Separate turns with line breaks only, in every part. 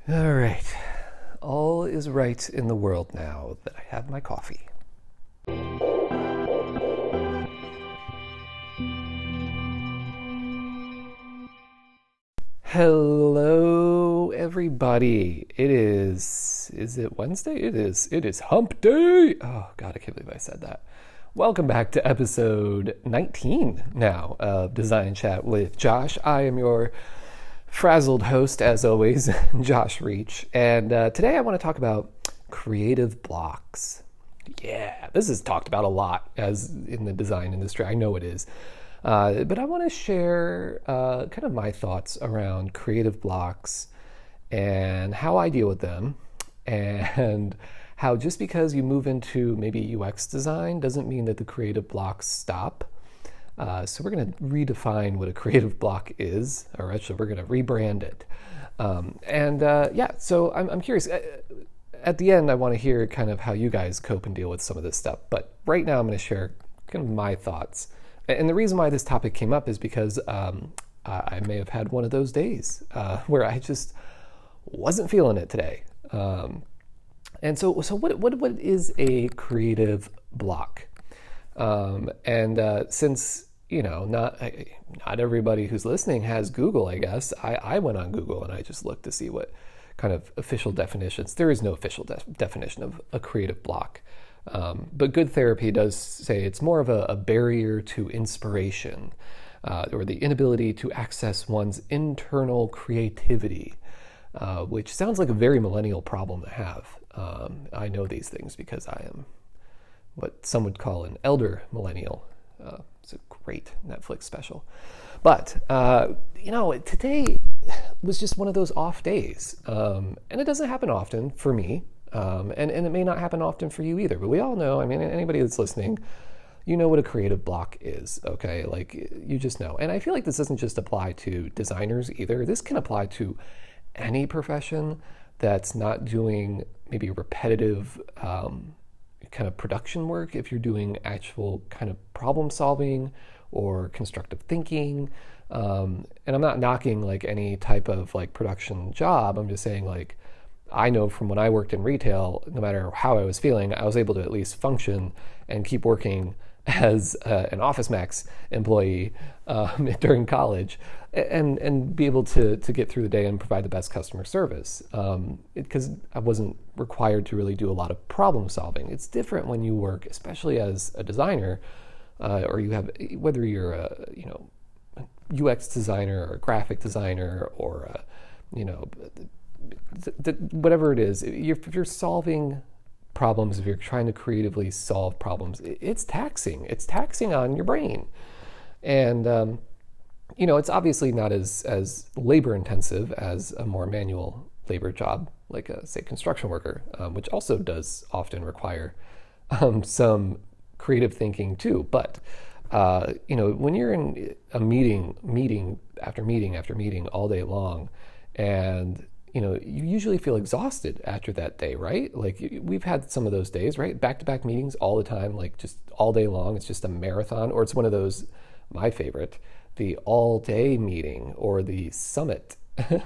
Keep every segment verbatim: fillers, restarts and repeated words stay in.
All right. All is right in the world now that I have my coffee. Hello, everybody. It is, is it Wednesday? It is, it is hump day. Oh, God, I can't believe I said that. Welcome back to episode nineteen now of Design Chat with Josh. I am your frazzled host, as always, Josh Reach. And uh, today I want to talk about creative blocks. Yeah, this is talked about a lot as in the design industry. I know it is. Uh, but I want to share uh, kind of my thoughts around creative blocks and how I deal with them, and how just because you move into maybe U X design doesn't mean that the creative blocks stop. Uh, so we're going to redefine what a creative block is, or actually we're going to rebrand it. Um, and uh, yeah, so I'm, I'm curious. At the end, I want to hear kind of how you guys cope and deal with some of this stuff. But right now I'm going to share kind of my thoughts. And the reason why this topic came up is because um, I may have had one of those days uh, where I just wasn't feeling it today. Um, and so, so what, what, what is a creative block? Um, and uh, since, you know, not not everybody who's listening has Google, I guess, I, I went on Google and I just looked to see what kind of official definitions. There is no official de- definition of a creative block. Um, but Good Therapy does say it's more of a, a barrier to inspiration, uh, or the inability to access one's internal creativity, uh, which sounds like a very millennial problem to have. Um, I know these things because I am what some would call an elder millennial. Uh, it's a great Netflix special. But, uh, you know, today was just one of those off days. Um, and it doesn't happen often for me. Um, and, and it may not happen often for you either. But we all know, I mean, anybody that's listening, you know what a creative block is, okay? Like, you just know. And I feel like this doesn't just apply to designers either. This can apply to any profession that's not doing maybe repetitive um kind of production work. If you're doing actual kind of problem solving or constructive thinking, um, and I'm not knocking like any type of like production job. I'm just saying, like, I know from when I worked in retail, no matter how I was feeling, I was able to at least function and keep working as uh, an Office Max employee um, during college, and and be able to to get through the day and provide the best customer service, because um, I wasn't required to really do a lot of problem solving. It's different when you work, especially as a designer, uh, or you have, whether you're a you know U X designer or a graphic designer or a, you know th- th- whatever it is. You're, if you're solving problems, if you're trying to creatively solve problems, it's taxing. It's taxing on your brain. And, um, you know, it's obviously not as, as labor intensive as a more manual labor job, like a, say, construction worker, um, which also does often require um, some creative thinking too. But, uh, you know, when you're in a meeting, meeting after meeting after meeting all day long, and you know, you usually feel exhausted after that day, right? Like, we've had some of those days, right? Back-to-back meetings all the time, like just all day long. It's just a marathon, or it's one of those, my favorite, the all-day meeting or the summit,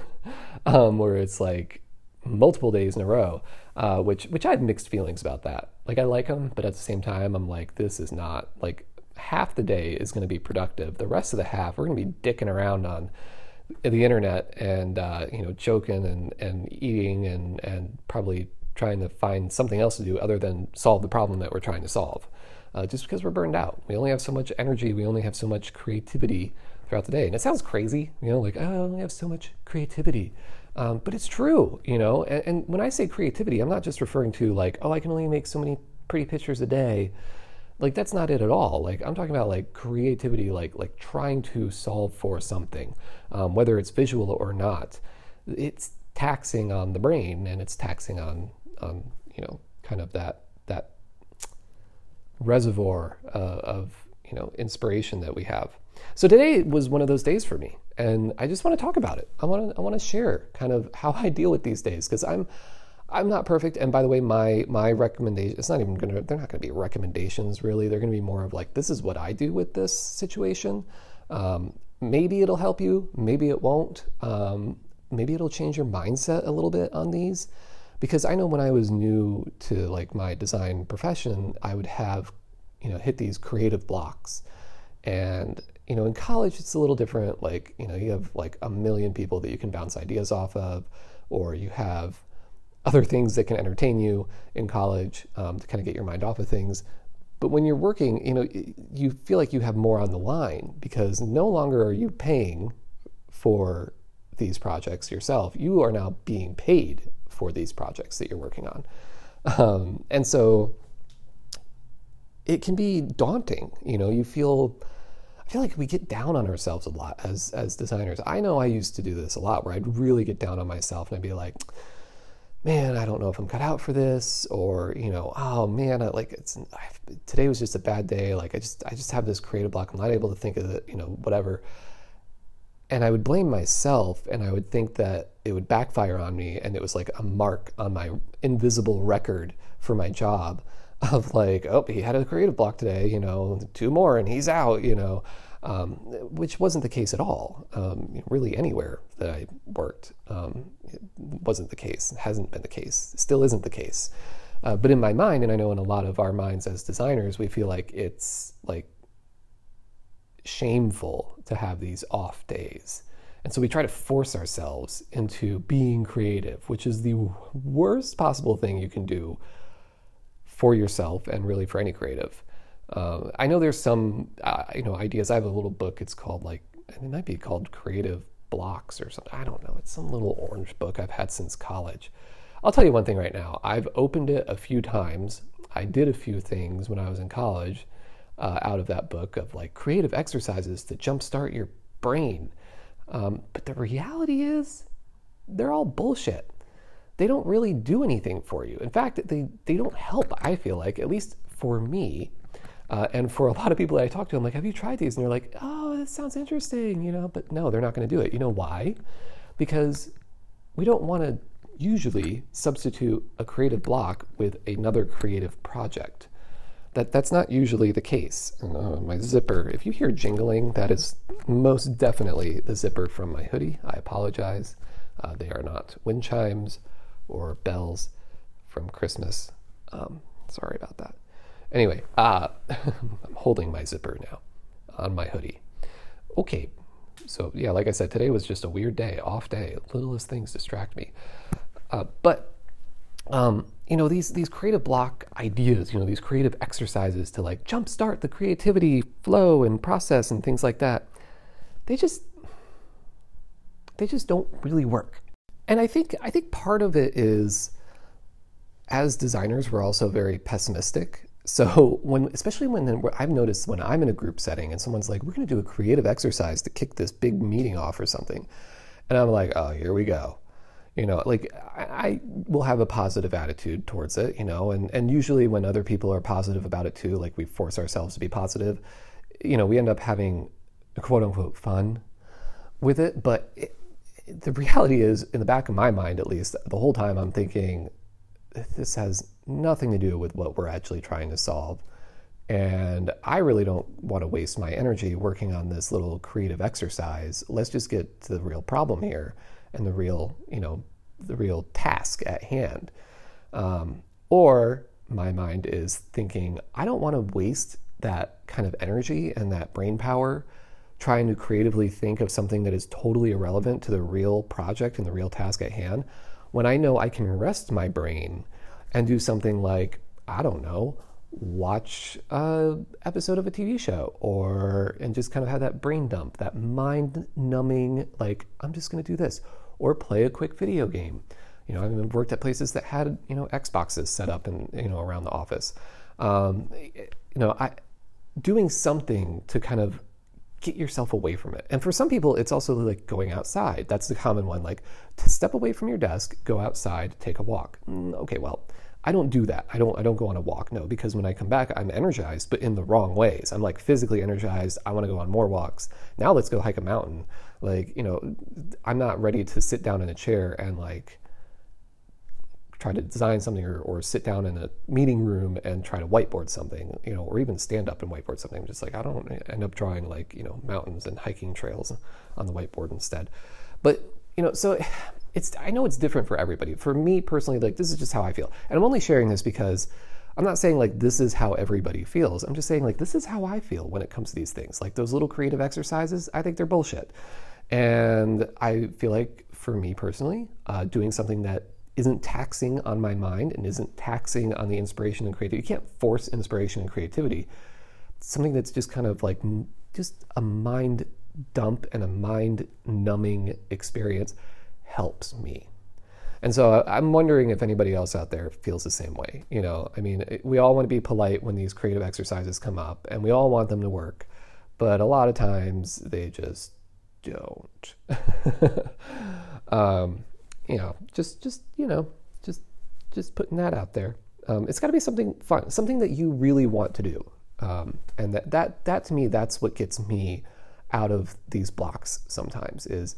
um, where it's like multiple days in a row, uh, which which I had mixed feelings about that. Like, I like them, but at the same time, I'm like, this is not, like, half the day is going to be productive. The rest of the half, we're going to be dicking around on the internet and uh, you know, joking and, and eating and, and probably trying to find something else to do other than solve the problem that we're trying to solve. Uh, just because we're burned out. We only have so much energy. We only have so much creativity throughout the day. And it sounds crazy, you know, like, oh, I only have so much creativity. Um, but it's true, you know. And, and when I say creativity, I'm not just referring to like, oh, I can only make so many pretty pictures a day. Like, that's not it at all. Like, I'm talking about like creativity, like like trying to solve for something, um, whether it's visual or not. It's taxing on the brain, and it's taxing on on you know, kind of that that reservoir uh, of you know, inspiration that we have. So today was one of those days for me, and I just want to talk about it. I want to I want to share kind of how I deal with these days, because I'm I'm not perfect. And by the way, my my recommendation, it's not even going to, they're not going to be recommendations really. They're going to be more of like, this is what I do with this situation. Um, maybe it'll help you, maybe it won't. Um, maybe it'll change your mindset a little bit on these. Because I know when I was new to like my design profession, I would have, you know, hit these creative blocks. And, you know, in college, it's a little different. Like, you know, you have like a million people that you can bounce ideas off of, or you have other things that can entertain you in college um, to kind of get your mind off of things. But when you're working, you know, you feel like you have more on the line because no longer are you paying for these projects yourself. You are now being paid for these projects that you're working on. Um, and so it can be daunting. You know, you feel, I feel like we get down on ourselves a lot as, as designers. I know I used to do this a lot where I'd really get down on myself and I'd be like, man, I don't know if I'm cut out for this, or, you know, oh man, I, like it's, I, today was just a bad day. Like I just, I just have this creative block. I'm not able to think of it, you know, whatever. And I would blame myself, and I would think that it would backfire on me, and it was like a mark on my invisible record for my job of like, oh, he had a creative block today, you know, two more and he's out, you know, um, which wasn't the case at all. Um, really anywhere that I worked, um, it wasn't the case. It hasn't been the case. It still isn't the case. Uh, but in my mind, and I know in a lot of our minds as designers, we feel like it's like shameful to have these off days. And so we try to force ourselves into being creative, which is the worst possible thing you can do for yourself and really for any creative. Uh, I know there's some, uh, you know, ideas. I have a little book. It's called like, it might be called Creative Blocks or something. I don't know. It's some little orange book I've had since college. I'll tell you one thing right now. I've opened it a few times. I did a few things when I was in college Uh, out of that book of like creative exercises to jumpstart your brain. Um, but the reality is they're all bullshit. They don't really do anything for you. In fact, they, they don't help, I feel like, at least for me. Uh, and for a lot of people that I talk to, I'm like, have you tried these? And they're like, oh, that sounds interesting, you know, but no, they're not going to do it. You know why? Because we don't want to usually substitute a creative block with another creative project. That that's not usually the case. Uh, my zipper, if you hear jingling, that is most definitely the zipper from my hoodie. I apologize. Uh, they are not wind chimes or bells from Christmas. Um, sorry about that. Anyway, uh, I'm holding my zipper now on my hoodie. Okay, so yeah, like I said, today was just a weird day, off day. Littlest things distract me. Uh, but Um, you know, these these creative block ideas, you know, these creative exercises to like jumpstart the creativity flow and process and things like that, they just they just don't really work. And I think I think part of it is, as designers, we're also very pessimistic. So when, especially when I've noticed when I'm in a group setting and someone's like, we're going to do a creative exercise to kick this big meeting off or something, and I'm like, oh, here we go. You know, like I, I will have a positive attitude towards it, you know, and, and usually when other people are positive about it too, like we force ourselves to be positive, you know, we end up having quote unquote fun with it. But it, the reality is, in the back of my mind, at least, the whole time I'm thinking, this has nothing to do with what we're actually trying to solve. And I really don't want to waste my energy working on this little creative exercise. Let's just get to the real problem here and the real, you know, the real task at hand. Um, or my mind is thinking, I don't want to waste that kind of energy and that brain power trying to creatively think of something that is totally irrelevant to the real project and the real task at hand, when I know I can rest my brain and do something like, I don't know, watch an episode of a T V show, or and just kind of have that brain dump, that mind numbing, like, I'm just going to do this, or play a quick video game. You know, I've worked at places that had, you know, Xboxes set up and, you know, around the office. Um, you know, I doing something to kind of get yourself away from it. And for some people, it's also like going outside. That's the common one, like to step away from your desk, go outside, take a walk. Mm, okay, well, I don't do that. I don't I don't go on a walk, no, because when I come back, I'm energized, but in the wrong ways. I'm like physically energized. I want to go on more walks. Now let's go hike a mountain. Like, you know, I'm not ready to sit down in a chair and like try to design something, or, or sit down in a meeting room and try to whiteboard something, you know, or even stand up and whiteboard something. I'm just like, I don't end up drawing like, you know, mountains and hiking trails on the whiteboard instead. But you know, so it's, I know it's different for everybody. For me personally, like, this is just how I feel. And I'm only sharing this because I'm not saying like this is how everybody feels. I'm just saying like this is how I feel when it comes to these things. Like those little creative exercises, I think they're bullshit. And I feel like for me personally, uh, doing something that isn't taxing on my mind and isn't taxing on the inspiration and creativity. You can't force inspiration and creativity. Something that's just kind of like just a mind dump and a mind numbing experience helps me. And so I'm wondering if anybody else out there feels the same way. You know, I mean, we all want to be polite when these creative exercises come up and we all want them to work, but a lot of times they just don't. um, you know, just, just, you know, just, just putting that out there. Um, it's gotta be something fun, something that you really want to do. Um, and that, that, that to me, that's what gets me out of these blocks sometimes is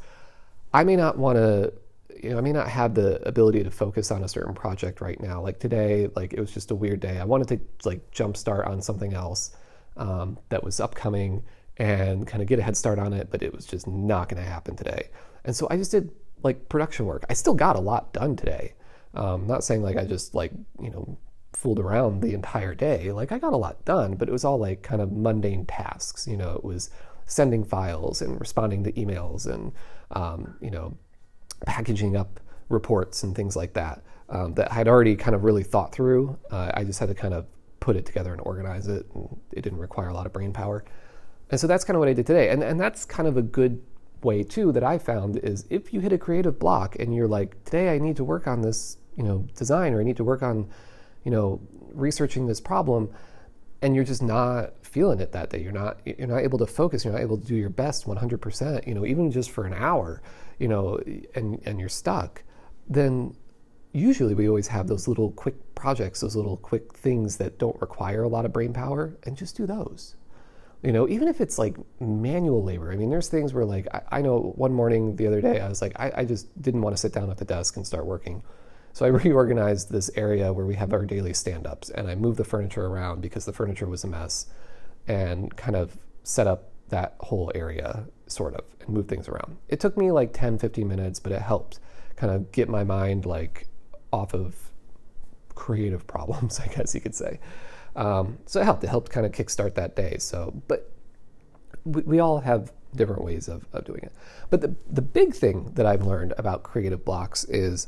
I may not want to, you know, I may not have the ability to focus on a certain project right now. Like today, like it was just a weird day. I wanted to like jumpstart on something else um, that was upcoming and kind of get a head start on it, but it was just not going to happen today. And so I just did like production work. I still got a lot done today. Um, not saying like I just like, you know, fooled around the entire day. Like I got a lot done, but it was all like kind of mundane tasks. You know, it was sending files and responding to emails and, um, you know, packaging up reports and things like that, um, that I'd already kind of really thought through. Uh, I just had to kind of put it together and organize it. And it didn't require a lot of brain power. And so that's kind of what I did today. And, and that's kind of a good way too that I found is if you hit a creative block and you're like, today I need to work on this, you know, design, or I need to work on, you know, researching this problem, and you're just not feeling it that day. You're not, you're not able to focus. You're not able to do your best one hundred percent, you know, even just for an hour, you know, and, and you're stuck. Then usually we always have those little quick projects, those little quick things that don't require a lot of brain power, and just do those. You know, even if it's like manual labor. I mean, there's things where like, I, I know one morning the other day, I was like, I, I just didn't want to sit down at the desk and start working. So I reorganized this area where we have our daily stand-ups, and I moved the furniture around because the furniture was a mess, and kind of set up that whole area sort of and move things around. It took me like ten, fifteen minutes, but it helped kind of get my mind like off of creative problems, I guess you could say. Um, so it helped. It helped kind of kickstart that day. So, but we, we all have different ways of, of doing it. But the, the big thing that I've learned about creative blocks is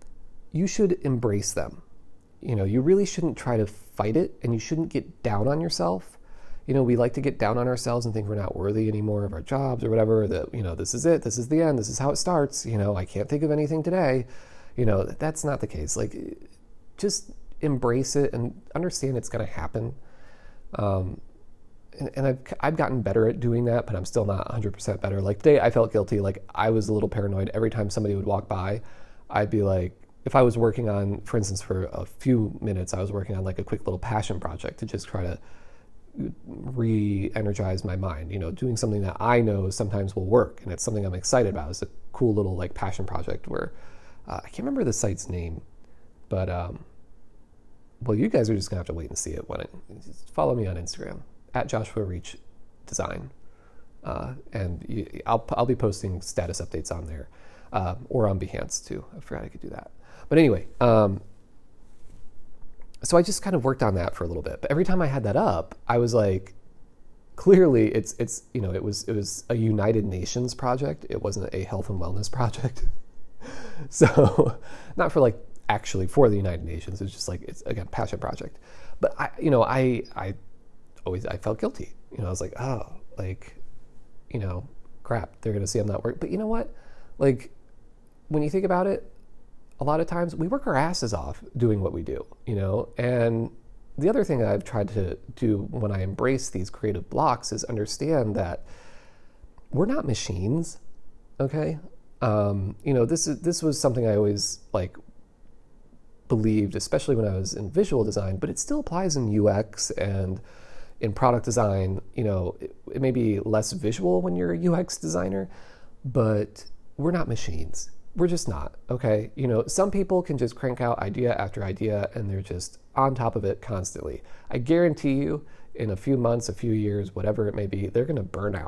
you should embrace them. You know, you really shouldn't try to fight it, and you shouldn't get down on yourself. You know, we like to get down on ourselves and think we're not worthy anymore of our jobs or whatever, that, you know, this is it, this is the end, this is how it starts, you know, I can't think of anything today. You know, that's not the case. Like, just embrace it and understand it's going to happen. Um, and, and I've, I've gotten better at doing that, but I'm still not one hundred percent better. Like today I felt guilty. Like I was a little paranoid every time somebody would walk by. I'd be like, if I was working on, for instance, for a few minutes, I was working on like a quick little passion project to just try to re-energize my mind, you know, doing something that I know sometimes will work, and it's something I'm excited about. It's a cool little like passion project where uh, I can't remember the site's name, but um, well, you guys are just gonna have to wait and see it when it. Just follow me on Instagram at Joshua Reach Design, uh, and you, I'll I'll be posting status updates on there, uh, or on Behance too. I forgot I could do that, but anyway. Um, So I just kind of worked on that for a little bit. But every time I had that up, I was like, clearly it's, it's you know, it was it was a United Nations project. It wasn't a health and wellness project. So not for like actually for the United Nations. It's just like, it's again, passion project. But I, you know, I, I always, I felt guilty. You know, I was like, oh, like, you know, crap, they're going to see I'm not working. But you know what? Like, when you think about it, a lot of times we work our asses off doing what we do, you know? And the other thing that I've tried to do when I embrace these creative blocks is understand that we're not machines, okay? Um, you know, this is this was something I always like believed, especially when I was in visual design, but it still applies in U X and in product design. You know, it, it may be less visual when you're a U X designer, but we're not machines. We're just not, okay? You know, some people can just crank out idea after idea and they're just on top of it constantly. I guarantee you in a few months, a few years, whatever it may be, they're gonna burn out.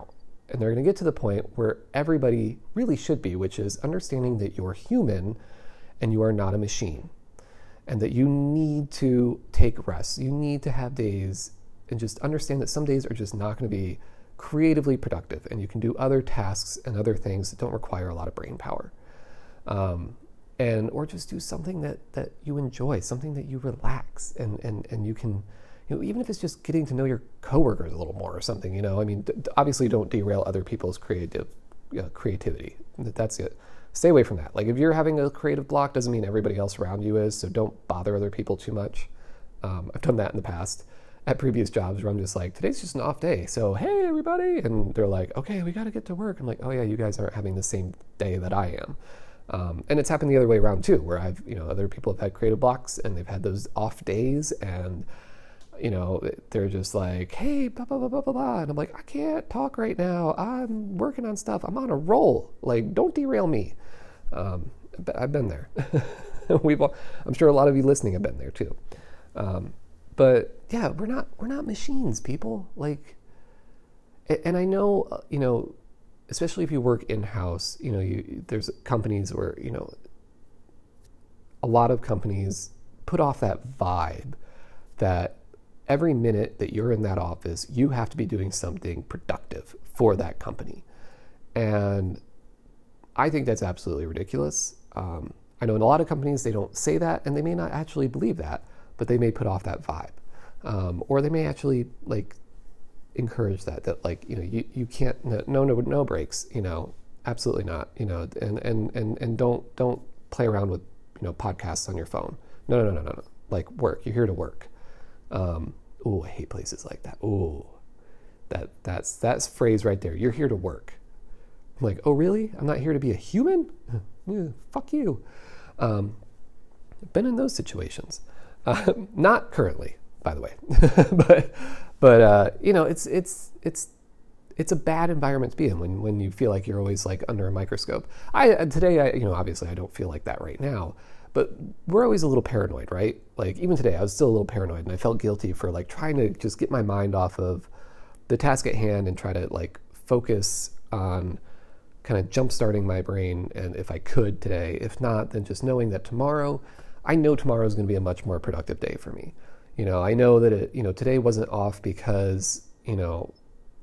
And they're going to get to the point where everybody really should be, which is understanding that you're human and you are not a machine. And that you need to take rest. You need to have days, and just understand that some days are just not going to be creatively productive, and you can do other tasks and other things that don't require a lot of brain power. Um, and or just do something that, that you enjoy, something that you relax, and, and, and you can, you know, even if it's just getting to know your coworkers a little more or something, you know, I mean, d- obviously don't derail other people's creative you know, creativity. That's it. Stay away from that. Like if you're having a creative block, doesn't mean everybody else around you is, so don't bother other people too much. Um, I've done that in the past at previous jobs where I'm just like, today's just an off day, so hey everybody, and they're like, okay, we got to get to work. I'm like, oh yeah, you guys aren't having the same day that I am. Um, and it's happened the other way around too, where I've, you know, other people have had creative blocks and they've had those off days, and you know, they're just like, hey, blah, blah, blah, blah, blah, blah. And I'm like, I can't talk right now. I'm working on stuff. I'm on a roll. Like, don't derail me. Um, I've been there. We've all, I'm sure a lot of you listening have been there too. Um, but yeah, we're not, we're not machines, people. Like, and I know, you know, especially if you work in-house, you know, you, there's companies where, you know, a lot of companies put off that vibe that every minute that you're in that office, you have to be doing something productive for that company. And I think that's absolutely ridiculous. Um, I know in a lot of companies, they don't say that, and they may not actually believe that, but they may put off that vibe. Um, or they may actually like encourage that, that like, you know, you, you can't, no, no, no breaks, you know, absolutely not, you know, and, and, and, and don't, don't play around with, you know, podcasts on your phone. No, no, no, no, no, no. Like work, you're here to work. Um, oh, I hate places like that. Oh, that that's that's phrase right there. You're here to work. I'm like, oh, really? I'm not here to be a human? Yeah, fuck you. Um, been in those situations. Uh, not currently, by the way, but but uh, you know, it's it's it's it's a bad environment to be in when when you feel like you're always like under a microscope. I today, I you know, obviously I don't feel like that right now. But we're always a little paranoid, right? Like even today, I was still a little paranoid, and I felt guilty for like trying to just get my mind off of the task at hand and try to like focus on kind of jump-starting my brain. And if I could today, if not, then just knowing that tomorrow, I know tomorrow is going to be a much more productive day for me. You know, I know that it, you know, today wasn't off because, you know,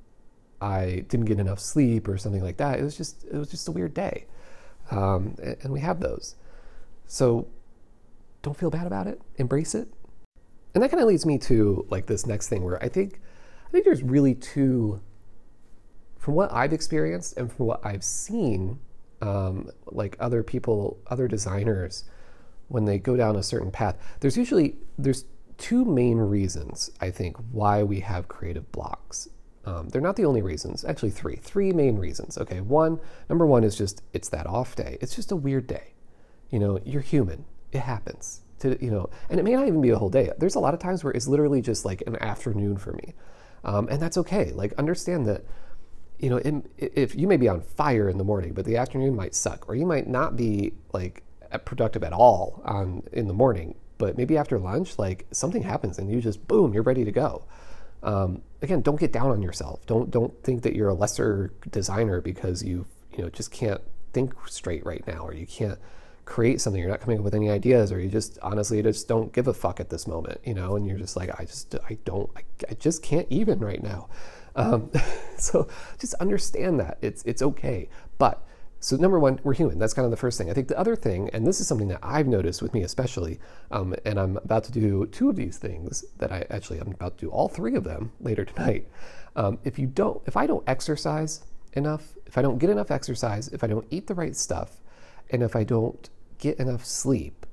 I didn't get enough sleep or something like that. It was just, it was just a weird day. Um, and, and we have those. So don't feel bad about it. Embrace it. And that kind of leads me to like this next thing where I think I think there's really two, from what I've experienced and from what I've seen, um, like other people, other designers, when they go down a certain path, there's usually, there's two main reasons, I think, why we have creative blocks. Um, they're not the only reasons, actually three, three main reasons. Okay, one, number one is just, it's that off day. It's just a weird day. You know, you're human. It happens. To, you know, and it may not even be a whole day. There's a lot of times where it's literally just like an afternoon for me. Um, and that's okay. Like understand that, you know, in, if you may be on fire in the morning, but the afternoon might suck, or you might not be like productive at all on in the morning, but maybe after lunch, like something happens and you just, boom, you're ready to go. Um, again, don't get down on yourself. Don't, don't think that you're a lesser designer because you, you know, just can't think straight right now, or you can't create something, you're not coming up with any ideas, or you just honestly just don't give a fuck at this moment, you know, and you're just like, I just, I don't, I, I just can't even right now. Um, so just understand that it's, it's okay. But so number one, we're human. That's kind of the first thing. I think the other thing, and this is something that I've noticed with me especially, um, and I'm about to do two of these things that I actually, I'm about to do all three of them later tonight. Um, if you don't, if I don't exercise enough, if I don't get enough exercise, if I don't eat the right stuff, and if I don't get enough sleep,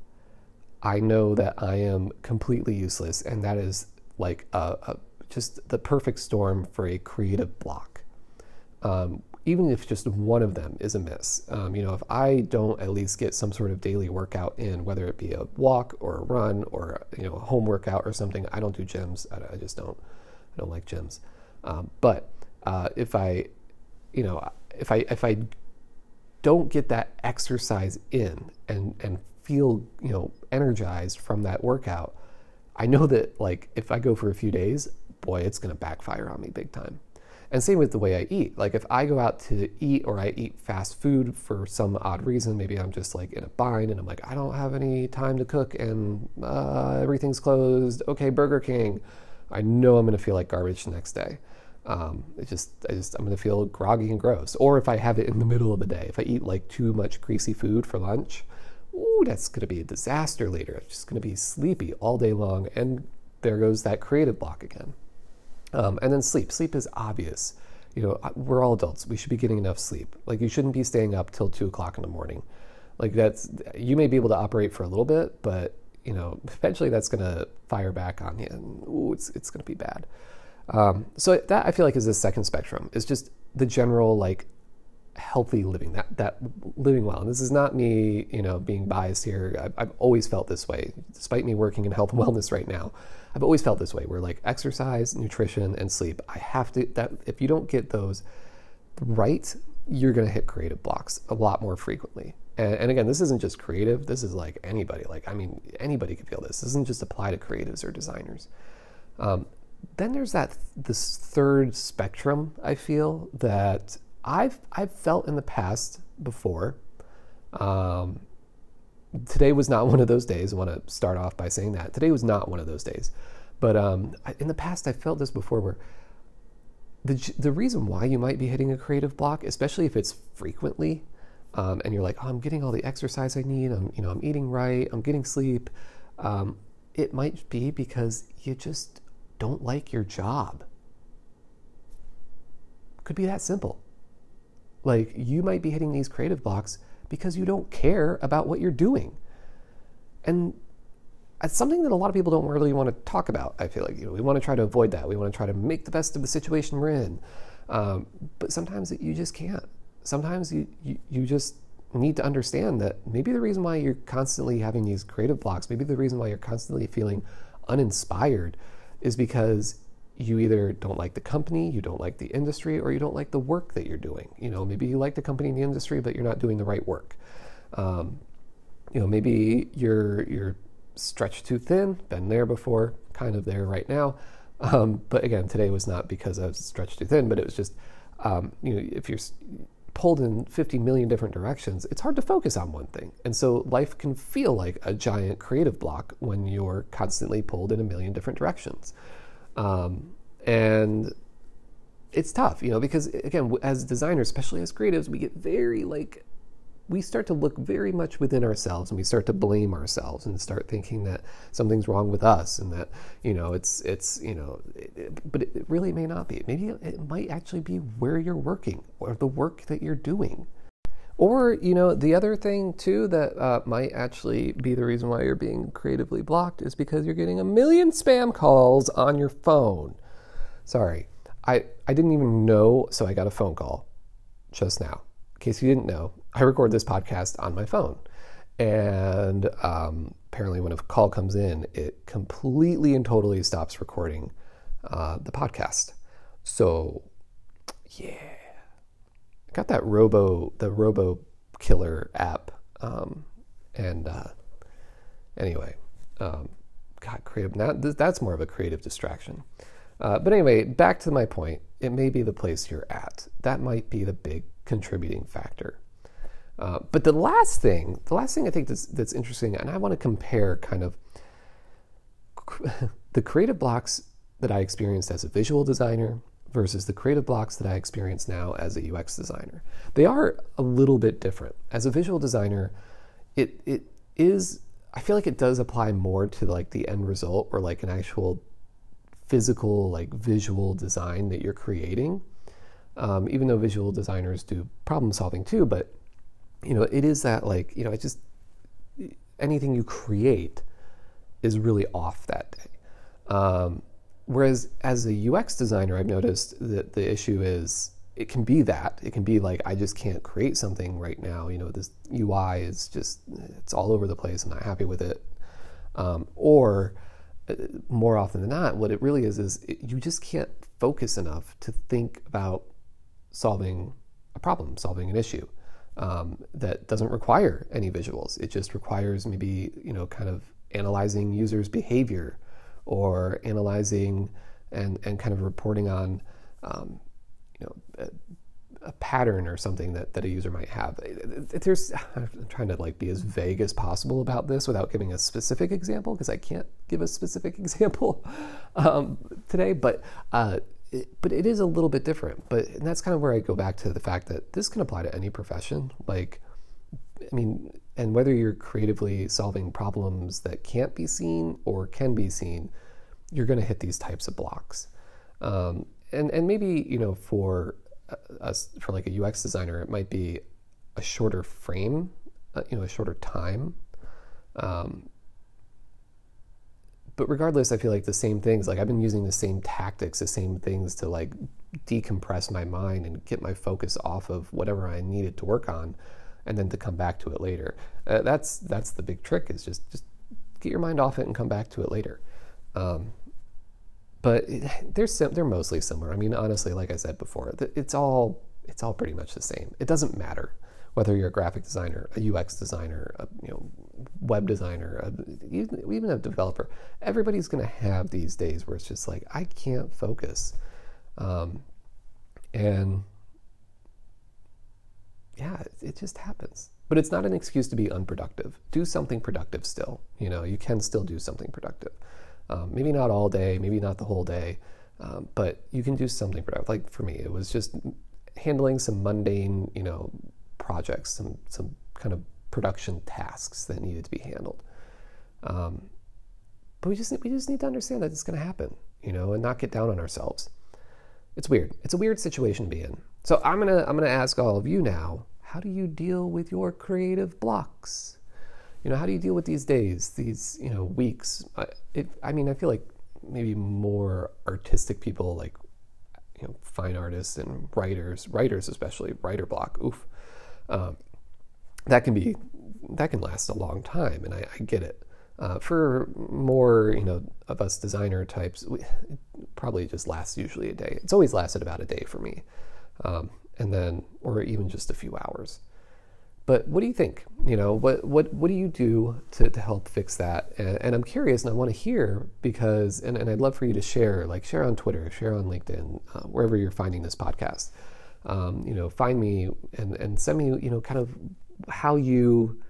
I know that I am completely useless, and that is like a, a, just the perfect storm for a creative block. Um, even if just one of them is amiss, um, you know, if I don't at least get some sort of daily workout in, whether it be a walk or a run or you know a home workout or something. I don't do gyms. I, I just don't. I don't like gyms. Um, but uh, if I, you know, if I if I don't get that exercise in and and feel, you know, energized from that workout, I know that like if I go for a few days, boy, it's going to backfire on me big time. And same with the way I eat. Like if I go out to eat or I eat fast food for some odd reason, maybe I'm just like in a bind and I'm like, I don't have any time to cook and uh, everything's closed. Okay, Burger King. I know I'm going to feel like garbage the next day. Um, it just, I just, I'm going to feel groggy and gross. Or if I have it in the middle of the day, if I eat like too much greasy food for lunch, ooh, that's going to be a disaster later. It's just going to be sleepy all day long. And there goes that creative block again. Um, and then sleep. Sleep is obvious. You know, we're all adults. We should be getting enough sleep. Like you shouldn't be staying up till two o'clock in the morning. Like that's, you may be able to operate for a little bit, but you know, eventually that's going to fire back on you and ooh, it's, it's going to be bad. Um, so that I feel like is the second spectrum. It's just the general like healthy living, that that living well. And this is not me, you know, being biased here. I've, I've always felt this way, despite me working in health and wellness right now. I've always felt this way. Where like exercise, nutrition, and sleep. I have to. That if you don't get those right, you're going to hit creative blocks a lot more frequently. And, and again, this isn't just creative. This is like anybody. Like I mean, anybody can feel this. This doesn't just apply to creatives or designers. Um, Then there's that this third spectrum, I feel, that I've I've felt in the past before. Um, today was not one of those days. I want to start off by saying that. Today was not one of those days. But um, in the past, I felt this before where the the reason why you might be hitting a creative block, especially if it's frequently, um, and you're like, oh, I'm getting all the exercise I need, I'm you know I'm eating right, I'm getting sleep, um, it might be because you just don't like your job. Could be that simple. Like you might be hitting these creative blocks because you don't care about what you're doing. And it's something that a lot of people don't really want to talk about. I feel like, you know, we want to try to avoid that. We want to try to make the best of the situation we're in. Um, but sometimes you just can't. Sometimes you, you, you just need to understand that maybe the reason why you're constantly having these creative blocks, maybe the reason why you're constantly feeling uninspired is because you either don't like the company, you don't like the industry, or you don't like the work that you're doing. You know, maybe you like the company and the industry, but you're not doing the right work. Um, you know, maybe you're you're stretched too thin, been there before, kind of there right now. Um, but again, today was not because I was stretched too thin, but it was just, um, you know, if you're pulled in fifty million different directions, it's hard to focus on one thing. And so life can feel like a giant creative block when you're constantly pulled in a million different directions. Um, and it's tough, you know, because again, as designers, especially as creatives, we get very like, we start to look very much within ourselves and we start to blame ourselves and start thinking that something's wrong with us and that, you know, it's, it's, you know, it, it, but it really may not be. Maybe it might actually be where you're working or the work that you're doing. Or, you know, the other thing too that uh, might actually be the reason why you're being creatively blocked is because you're getting a million spam calls on your phone. Sorry, I, I didn't even know, so I got a phone call just now. In case you didn't know, I record this podcast on my phone. And um, apparently when a call comes in, it completely and totally stops recording uh, the podcast. So, yeah. I got that Robo, the Robo Killer app. Um, and uh, anyway, um, God, creative. Now, that's more of a creative distraction. Uh, but anyway, back to my point. It may be the place you're at. That might be the big contributing factor. Uh, but the last thing, the last thing I think that's, that's interesting, and I want to compare kind of the creative blocks that I experienced as a visual designer versus the creative blocks that I experience now as a U X designer. They are a little bit different. As a visual designer, it it is, I feel like it does apply more to like the end result or like an actual physical, like visual design that you're creating. Um, even though visual designers do problem solving too, but you know, it is that like, you know, it just, anything you create is really off that day. Um, whereas as a U X designer, I've noticed that the issue is it can be that. It can be like, I just can't create something right now. You know, this U I is just, it's all over the place. I'm not happy with it. Um, or uh, more often than not, what it really is, is it, you just can't focus enough to think about solving a problem, solving an issue. Um, that doesn't require any visuals. It just requires maybe, you know, kind of analyzing users' behavior or analyzing and, and kind of reporting on, um, you know, a, a pattern or something that, that a user might have. There's, I'm trying to like be as vague as possible about this without giving a specific example, because I can't give a specific example um, today, but uh, it, but it is a little bit different. But and that's kind of where I go back to the fact that this can apply to any profession. Like, I mean, and whether you're creatively solving problems that can't be seen or can be seen, you're going to hit these types of blocks. Um, and and maybe, you know, for us, for like a U X designer, it might be a shorter frame, uh, you know, a shorter time. Um, but regardless, I feel like the same things, like I've been using the same tactics, the same things to like decompress my mind and get my focus off of whatever I needed to work on, and then to come back to it later. Uh, that's that's the big trick, is just just get your mind off it and come back to it later. Um, But they're sim- they're mostly similar. I mean, honestly, like I said before, it's all it's all pretty much the same. It doesn't matter whether you're a graphic designer, a U X designer, a you know web designer, a, even a developer. Everybody's going to have these days where it's just like, I can't focus, um, and yeah, it, it just happens. But it's not an excuse to be unproductive. Do something productive still. You know, you can still do something productive. Um, maybe not all day, maybe not the whole day, um, but you can do something productive. Like for me, it was just handling some mundane, you know, projects, some some kind of production tasks that needed to be handled. Um, but we just we just need to understand that it's going to happen, you know, and not get down on ourselves. It's weird. It's a weird situation to be in. So I'm gonna I'm gonna ask all of you now: how do you deal with your creative blocks? You know, how do you deal with these days, these, you know, weeks? I, it, I mean, I feel like maybe more artistic people, like, you know, fine artists and writers, writers especially, writer block, oof. Um, that can be, that can last a long time, and I, I get it. Uh, for more, you know, of us designer types, we, it probably just lasts usually a day. It's always lasted about a day for me, um, and then, or even just a few hours. But what do you think? You know, what what what do you do to, to help fix that? And, and I'm curious, and I want to hear, because, and, and I'd love for you to share, like share on Twitter, share on LinkedIn, uh, wherever you're finding this podcast. Um, you know, find me and, and send me, you know, kind of how you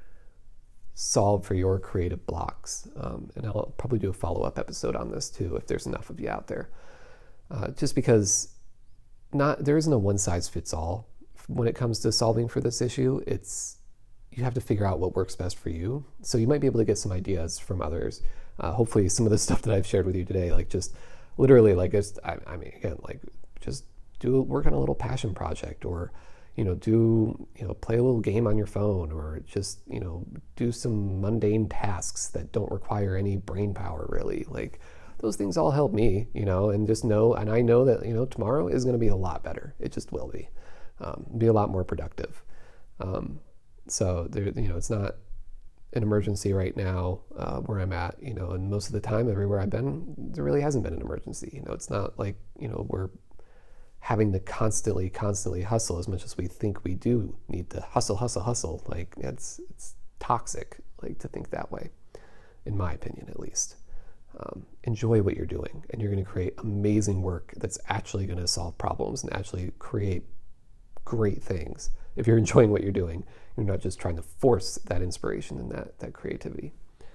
solve for your creative blocks. Um, and I'll probably do a follow-up episode on this too, if there's enough of you out there. Uh, just because not there isn't a one-size-fits-all. When it comes to solving for this issue, it's you have to figure out what works best for you. So you might be able to get some ideas from others. Uh, hopefully some of the stuff that I've shared with you today, like just literally like just, I, I mean, again, like just do work on a little passion project, or, you know, do, you know, play a little game on your phone, or just, you know, do some mundane tasks that don't require any brain power really. Like those things all help me, you know, and just know, and I know that, you know, tomorrow is going to be a lot better. It just will be. Um, be a lot more productive. Um, so there, you know, it's not an emergency right now uh, where I'm at, you know, and most of the time everywhere I've been, there really hasn't been an emergency. You know, it's not like, you know, we're having to constantly, constantly hustle as much as we think we do need to hustle, hustle, hustle. Like it's, it's toxic, like to think that way, in my opinion, at least. Um, enjoy what you're doing, and you're going to create amazing work that's actually going to solve problems and actually create great things. If you're enjoying what you're doing, you're not just trying to force that inspiration and that that creativity.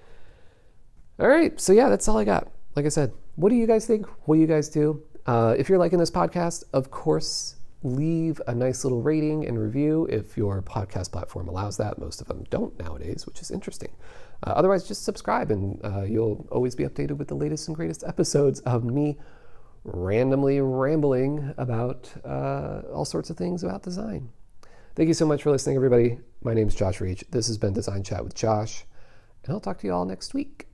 All right, so yeah, that's all I got. Like I said, what do you guys think? What do you guys do? Uh, if you're liking this podcast, of course, leave a nice little rating and review if your podcast platform allows that. Most of them don't nowadays, which is interesting. Uh, otherwise, just subscribe, and uh, you'll always be updated with the latest and greatest episodes of me randomly rambling about uh, all sorts of things about design. Thank you so much for listening, everybody. My name's Josh Reach. This has been Design Chat with Josh, and I'll talk to you all next week.